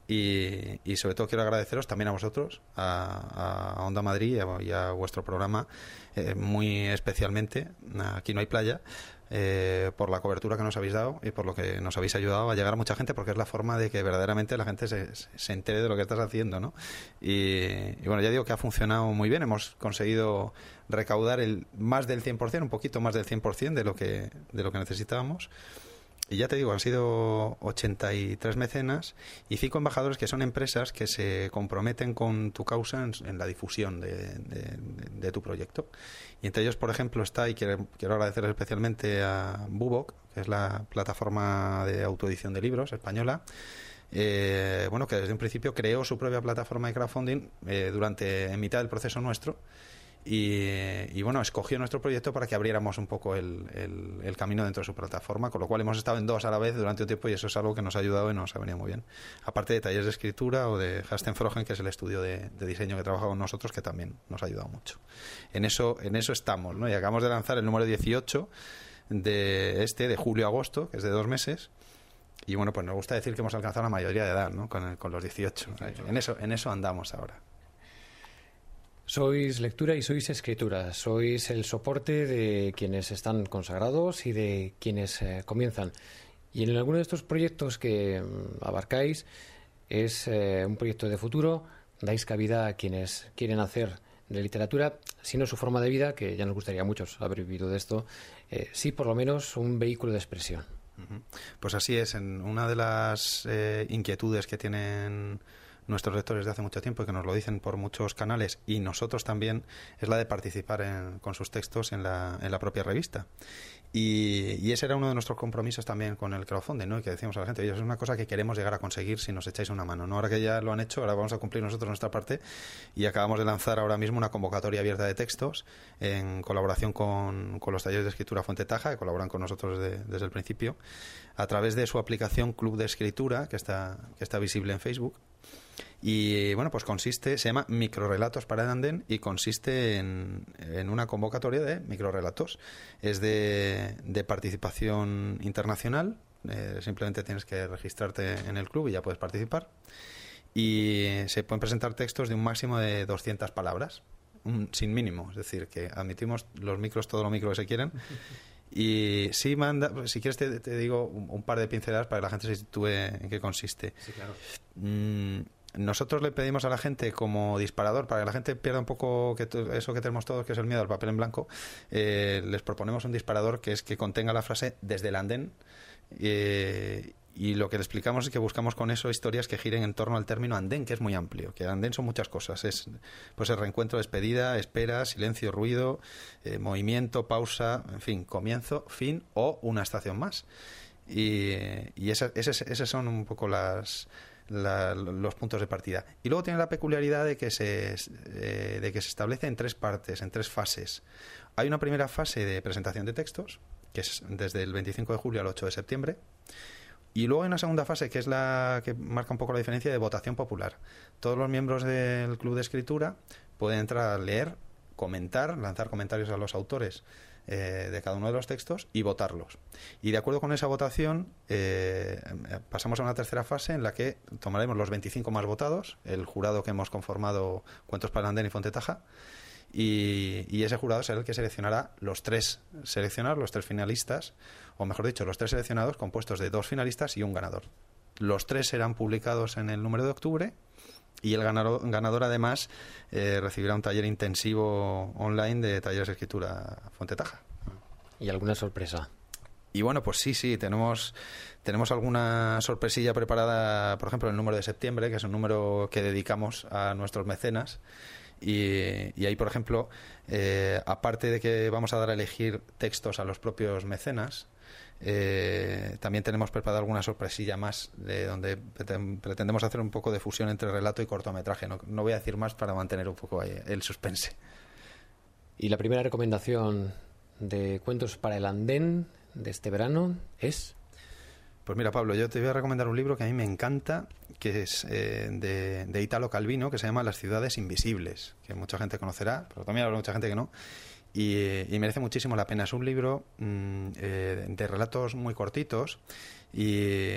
y sobre todo quiero agradeceros también a vosotros, a Onda Madrid y a vuestro programa, muy especialmente, Aquí no hay playa, por la cobertura que nos habéis dado y por lo que nos habéis ayudado a llegar a mucha gente, porque es la forma de que verdaderamente la gente se entere de lo que estás haciendo, ¿no? Y bueno, ya digo que ha funcionado muy bien, hemos conseguido recaudar más del 100%, un poquito más del 100% de lo que necesitábamos. Y ya te digo, han sido 83 mecenas y 5 embajadores, que son empresas que se comprometen con tu causa en la difusión de tu proyecto. Y entre ellos, por ejemplo, está, y quiero agradecerles especialmente a Bubok, que es la plataforma de autoedición de libros española, que desde un principio creó su propia plataforma de crowdfunding en mitad del proceso nuestro. Y bueno, escogió nuestro proyecto para que abriéramos un poco el camino dentro de su plataforma, con lo cual hemos estado en 2 a la vez durante un tiempo y eso es algo que nos ha ayudado y nos ha venido muy bien. Aparte de talleres de escritura o de Hastenfrogen, que es el estudio de diseño que trabaja con nosotros, que también nos ha ayudado mucho. En eso estamos, ¿no? Y acabamos de lanzar el número 18 de julio-agosto, que es de 2 meses. Y bueno, pues nos gusta decir que hemos alcanzado la mayoría de edad, ¿no? Con los 18. En eso andamos ahora. Sois lectura y sois escritura, sois el soporte de quienes están consagrados y de quienes comienzan. Y en alguno de estos proyectos que abarcáis es un proyecto de futuro, dais cabida a quienes quieren hacer de literatura, si no su forma de vida, que ya nos gustaría a muchos haber vivido de esto, sí por lo menos un vehículo de expresión. Pues así es, una de las inquietudes que tienen nuestros lectores de hace mucho tiempo y que nos lo dicen por muchos canales, y nosotros también, es la de participar con sus textos en la propia revista. Y ese era uno de nuestros compromisos también con el crowdfunding, ¿no? Y que decíamos a la gente, oye, es una cosa que queremos llegar a conseguir si nos echáis una mano, ¿no? Ahora que ya lo han hecho, ahora vamos a cumplir nosotros nuestra parte, y acabamos de lanzar ahora mismo una convocatoria abierta de textos en colaboración con los talleres de escritura Fuente Taja, que colaboran con nosotros desde el principio, a través de su aplicación Club de Escritura, que está visible en Facebook. Y bueno, pues se llama Microrelatos para el Andén, y consiste en una convocatoria de microrelatos. Es de participación internacional, simplemente tienes que registrarte en el club y ya puedes participar. Y se pueden presentar textos de un máximo de 200 palabras, sin mínimo, es decir, que admitimos los micros, todo lo micro que se quieren. Y sí, si quieres te digo un par de pinceladas para que la gente se sitúe en qué consiste. Sí, claro. Nosotros le pedimos a la gente como disparador, para que la gente pierda un poco eso que tenemos todos, que es el miedo al papel en blanco, les proponemos un disparador que contenga la frase "desde el andén", y lo que le explicamos es que buscamos con eso historias que giren en torno al término andén, que es muy amplio, que andén son muchas cosas, pues el reencuentro, despedida, espera, silencio, ruido, movimiento, pausa, en fin, comienzo, fin o una estación más. Y esos son un poco los puntos de partida. Y luego tiene la peculiaridad de que se establece en 3 partes, en 3 fases. Hay una primera fase de presentación de textos, que es desde el 25 de julio al 8 de septiembre. Y luego hay una segunda fase, que es la que marca un poco la diferencia, de votación popular. Todos los miembros del Club de Escritura pueden entrar a leer, comentar, lanzar comentarios a los autores de cada uno de los textos y votarlos. Y de acuerdo con esa votación pasamos a una tercera fase en la que tomaremos los 25 más votados, el jurado que hemos conformado Cuentos para el Andén y Fuente Taja, y ese jurado será el que seleccionará los 3 finalistas, o mejor dicho, los 3 seleccionados compuestos de 2 finalistas y un ganador. Los 3 serán publicados en el número de octubre, y el ganador además recibirá un taller intensivo online de talleres de escritura Fuente Taja. ¿Y alguna sorpresa? Y bueno, pues sí, tenemos alguna sorpresilla preparada, por ejemplo, el número de septiembre, que es un número que dedicamos a nuestros mecenas. Y ahí, por ejemplo, aparte de que vamos a dar a elegir textos a los propios mecenas, también tenemos preparada alguna sorpresilla más, de donde pretendemos hacer un poco de fusión entre relato y cortometraje. No voy a decir más para mantener un poco ahí el suspense. Y la primera recomendación de Cuentos para el Andén de este verano es... Pues mira, Pablo, yo te voy a recomendar un libro que a mí me encanta, que es de Italo Calvino, que se llama Las ciudades invisibles, que mucha gente conocerá, pero también habrá mucha gente que no, y merece muchísimo la pena. Es un libro de relatos muy cortitos y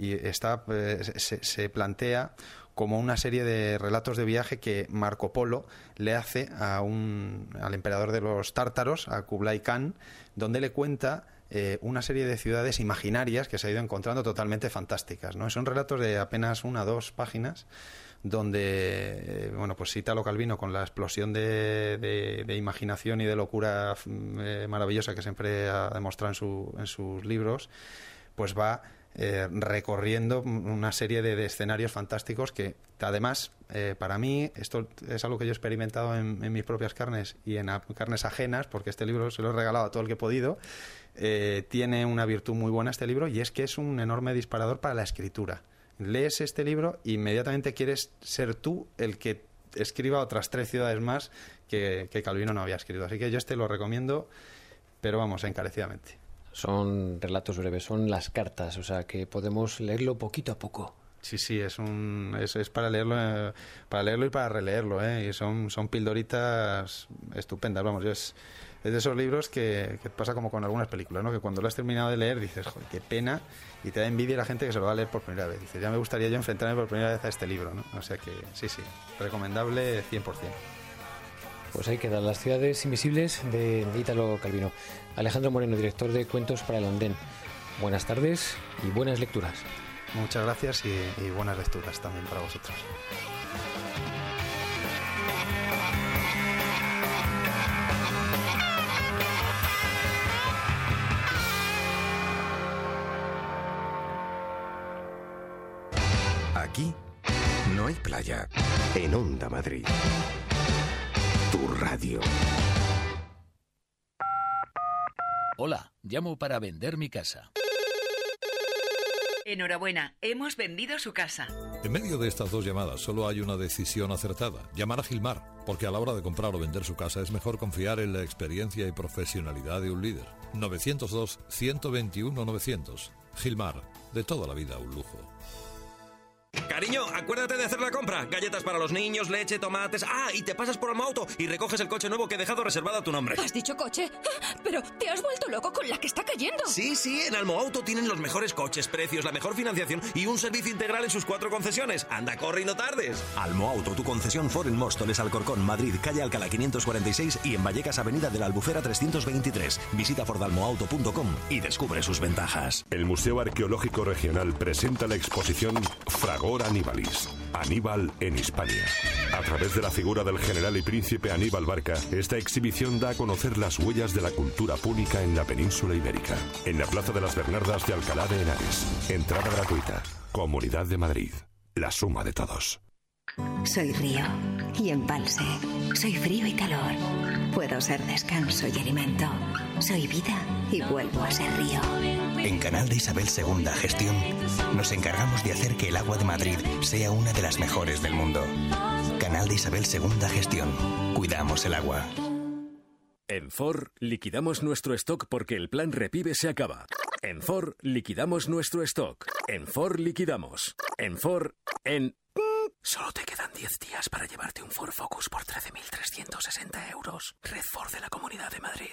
se plantea como una serie de relatos de viaje que Marco Polo le hace al emperador de los tártaros, a Kublai Khan, donde le cuenta una serie de ciudades imaginarias que se ha ido encontrando totalmente fantásticas, ¿no? Son relatos de apenas 1 o 2 páginas, donde pues Italo Calvino, con la explosión de imaginación y de locura maravillosa que siempre ha demostrado en sus libros, pues va recorriendo una serie de escenarios fantásticos que, además, para mí, esto es algo que yo he experimentado en mis propias carnes y en carnes ajenas, porque este libro se lo he regalado a todo el que he podido. Tiene una virtud muy buena este libro, y es que es un enorme disparador para la escritura. Lees este libro e inmediatamente quieres ser tú el que escriba otras 3 ciudades más que Calvino no había escrito. Así que yo lo recomiendo, pero vamos, encarecidamente. Son relatos breves, son las cartas, o sea que podemos leerlo poquito a poco. Sí, es para leerlo y para releerlo, y son pildoritas estupendas. Vamos, es de esos libros que pasa como con algunas películas, ¿no? Que cuando lo has terminado de leer dices, joder, qué pena, y te da envidia la gente que se lo va a leer por primera vez. Dices, ya me gustaría yo enfrentarme por primera vez a este libro, ¿no? O sea que sí, recomendable 100%. Pues ahí quedan Las ciudades invisibles de Italo Calvino. Alejandro Moreno, director de Cuentos para el Andén. Buenas tardes y buenas lecturas. Muchas gracias y buenas lecturas también para vosotros. Aquí No hay playa. En Onda Madrid. Tu radio. Hola, llamo para vender mi casa. Enhorabuena, hemos vendido su casa. En medio de estas dos llamadas solo hay una decisión acertada: llamar a Gilmar, porque a la hora de comprar o vender su casa es mejor confiar en la experiencia y profesionalidad de un líder. 902-121-900. Gilmar, de toda la vida un lujo. Cariño, acuérdate de hacer la compra. Galletas para los niños, leche, tomates... Ah, y te pasas por Almoauto y recoges el coche nuevo que he dejado reservado a tu nombre. ¿Has dicho coche? Pero te has vuelto loco con la que está cayendo. Sí, en Almoauto tienen los mejores coches, precios, la mejor financiación y un servicio integral en sus 4 concesiones. Anda, corre y no tardes. Almoauto, tu concesión Ford en Móstoles, Alcorcón, Madrid, calle Alcalá 546 y en Vallecas, avenida de la Albufera 323. Visita fordalmoauto.com y descubre sus ventajas. El Museo Arqueológico Regional presenta la exposición Fragor Aníbalis. Aníbal en Hispania. A través de la figura del general y príncipe Aníbal Barca, esta exhibición da a conocer las huellas de la cultura púnica en la península ibérica. En la Plaza de las Bernardas de Alcalá de Henares. Entrada gratuita. Comunidad de Madrid. La suma de todos. Soy río y embalse. Soy frío y calor. Puedo ser descanso y alimento. Soy vida y vuelvo a ser río. En Canal de Isabel II Gestión nos encargamos de hacer que el agua de Madrid sea una de las mejores del mundo. Canal de Isabel II Gestión. Cuidamos el agua. En Ford liquidamos nuestro stock porque el plan Repive se acaba. En Ford liquidamos nuestro stock. En Ford liquidamos. En Ford, Solo te quedan 10 días para llevarte un Ford Focus por 13.360 euros. Red Ford de la Comunidad de Madrid.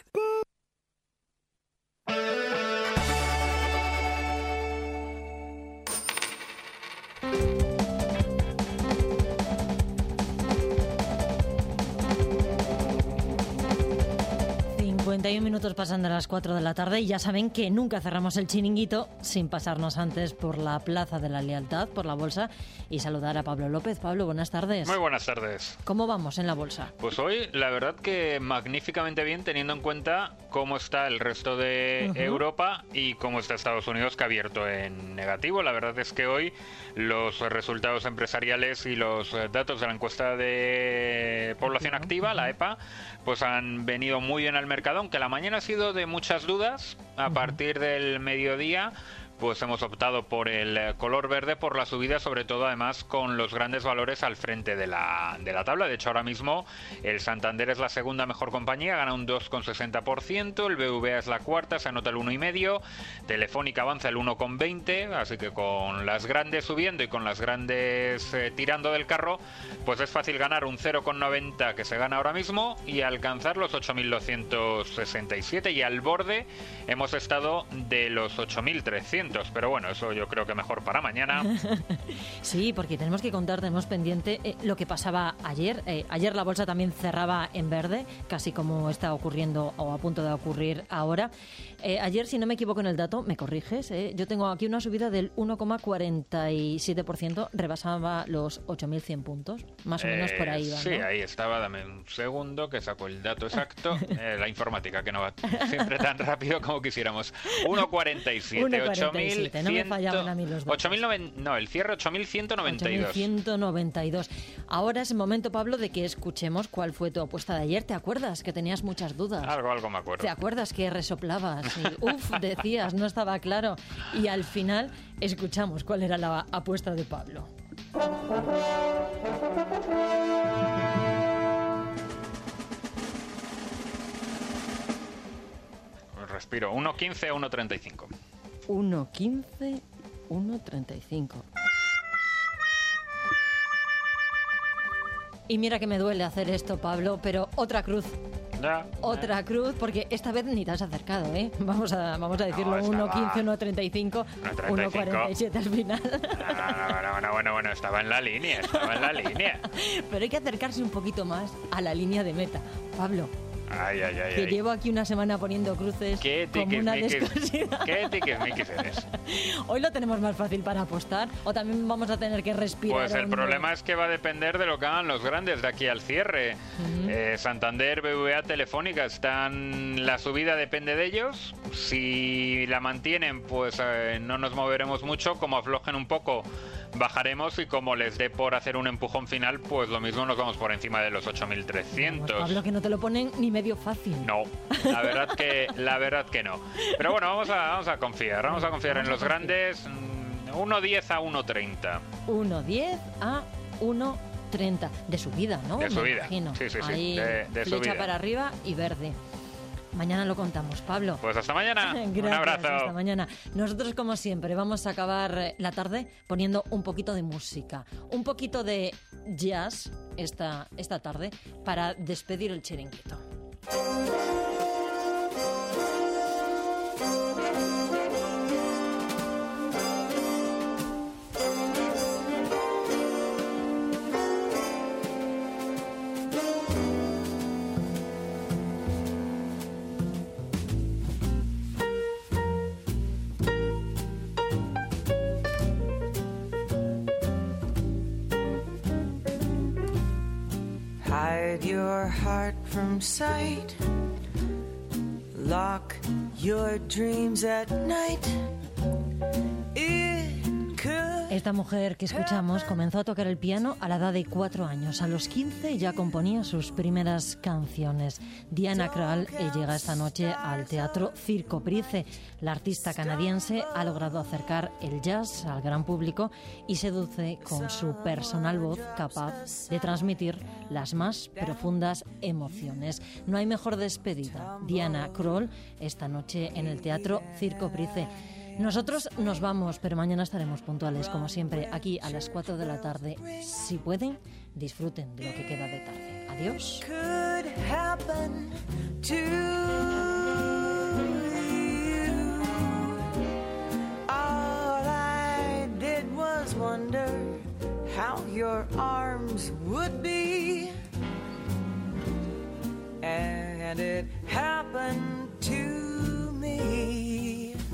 51 minutos pasan de las 4 de la tarde y ya saben que nunca cerramos el chiringuito sin pasarnos antes por la Plaza de la Lealtad, por la Bolsa, y saludar a Pablo López. Pablo, buenas tardes. Muy buenas tardes. ¿Cómo vamos en la Bolsa? Pues hoy, la verdad que magníficamente bien, teniendo en cuenta cómo está el resto de Europa y cómo está Estados Unidos, que ha abierto en negativo. La verdad es que hoy los resultados empresariales y los datos de la encuesta de población activa, la EPA, pues han venido muy bien al mercado, aunque la mañana ha sido de muchas dudas. A partir del mediodía pues hemos optado por el color verde, por la subida, sobre todo además con los grandes valores al frente de la tabla. De hecho, ahora mismo el Santander es la segunda mejor compañía, gana un 2,60%, el BBVA es la cuarta, se anota el 1,5%, Telefónica avanza el 1,20%, así que con las grandes subiendo y con las grandes tirando del carro, pues es fácil ganar un 0,90 que se gana ahora mismo y alcanzar los 8.267, y al borde hemos estado de los 8.300. Pero bueno, eso yo creo que mejor para mañana. Sí, porque tenemos que contar, tenemos pendiente lo que pasaba ayer. Ayer la bolsa también cerraba en verde, casi como está ocurriendo o a punto de ocurrir ahora. Ayer, si no me equivoco en el dato, me corriges, yo tengo aquí una subida del 1,47%, rebasaba los 8.100 puntos, más o menos por ahí va, ¿no? Sí, ahí estaba, dame un segundo que saco el dato exacto. La informática, que no va siempre tan rápido como quisiéramos. 1,47, 8.100, no me fallaban a mí los datos. 8.000, no, el cierre 8.192. 8.192. Ahora es el momento, Pablo, de que escuchemos cuál fue tu apuesta de ayer. ¿Te acuerdas que tenías muchas dudas? Algo me acuerdo. ¿Te acuerdas que resoplabas? Decías, no estaba claro. Y al final escuchamos cuál era la apuesta de Pablo. Respiro. 1.15 a 1.35. 1.15, 1.35. Y mira que me duele hacer esto, Pablo, pero otra cruz. Otra cruz, porque esta vez ni te has acercado, ¿eh? Vamos a decirlo, 1.15, 1.35, 1.47 al final. Bueno, estaba en la línea. Pero hay que acercarse un poquito más a la línea de meta. Pablo. Que llevo aquí una semana poniendo cruces como una descosida. ¿Qué tiquismiquis eres? Hoy lo tenemos más fácil para apostar, o también vamos a tener que respirar. Pues el problema es que va a depender de lo que hagan los grandes de aquí al cierre. Santander, BBVA, Telefónica la subida depende de ellos. Si la mantienen, pues no nos moveremos mucho. Como aflojen un poco, bajaremos y como les dé por hacer un empujón final, pues lo mismo nos vamos por encima de los 8.300. Pablo, que no te lo ponen ni medio fácil. No, la verdad que no. Pero bueno, vamos a confiar en los grandes. 1.10 a 1.30. 1.10 a 1.30. De subida, ¿no? De subida. Imagino. Sí. Ahí, de flecha subida. para arriba y verde. Mañana lo contamos, Pablo. Pues hasta mañana. Gracias, un abrazo. Hasta mañana. Nosotros, como siempre, vamos a acabar la tarde poniendo un poquito de música, un poquito de jazz esta tarde para despedir el chiringuito. Hide your heart from sight. Lock your dreams at night. Esta mujer que escuchamos comenzó a tocar el piano a la edad de 4 años. A los 15 ya componía sus primeras canciones. Diana Krall llega esta noche al Teatro Circo Price. La artista canadiense ha logrado acercar el jazz al gran público y seduce con su personal voz capaz de transmitir las más profundas emociones. No hay mejor despedida. Diana Krall esta noche en el Teatro Circo Price. Nosotros nos vamos, pero mañana estaremos puntuales, como siempre, aquí a las 4 de la tarde. Si pueden, disfruten de lo que queda de tarde. Adiós. All I did was wonder how your arms would be, and it happened to me.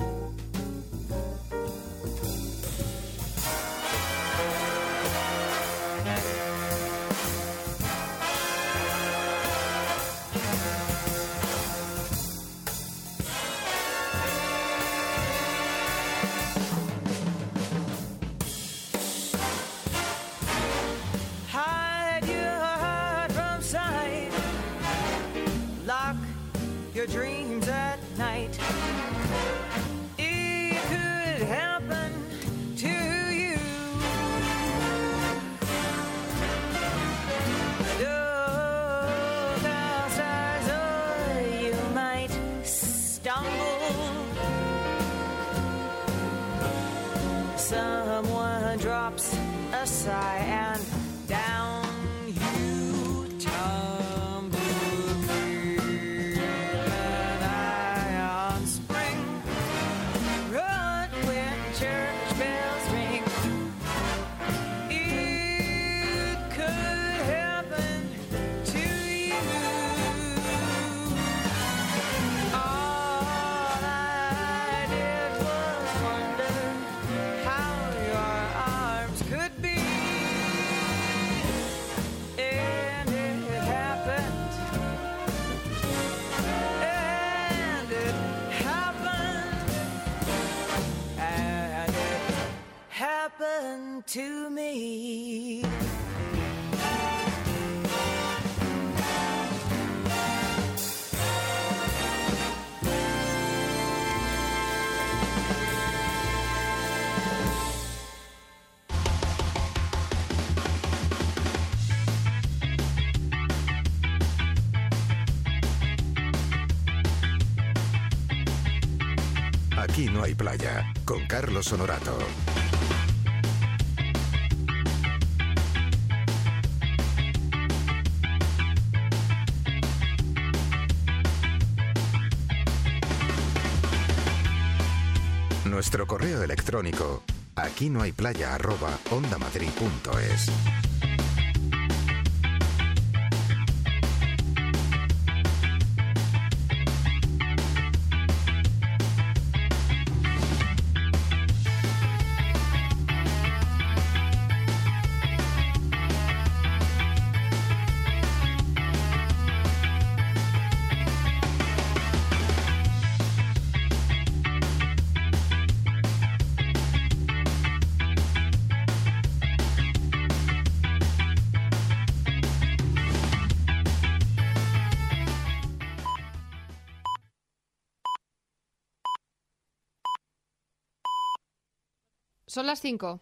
Your dreams at night. It could happen to you. Look outside, or you might stumble. Someone drops a sigh and down you tumble. To me. Aquí no hay playa, con Carlos Honorato. Nuestro correo electrónico aquinohayplaya@ondamadrid.es. Son las 5.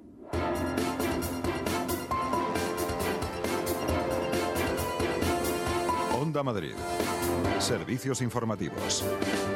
Onda Madrid. Servicios informativos.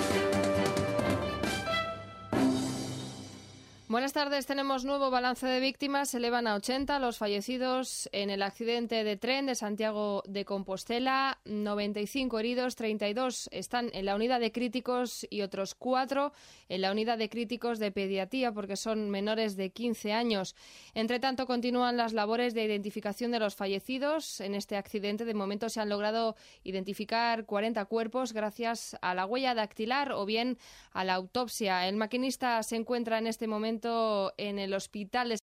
Buenas tardes. Tenemos nuevo balance de víctimas. Se elevan a 80 los fallecidos en el accidente de tren de Santiago de Compostela. 95 heridos, 32 están en la unidad de críticos y otros 4 en la unidad de críticos de pediatría porque son menores de 15 años. Entre tanto, continúan las labores de identificación de los fallecidos. En este accidente, de momento, se han logrado identificar 40 cuerpos gracias a la huella dactilar o bien a la autopsia. El maquinista se encuentra en este momento en el hospital de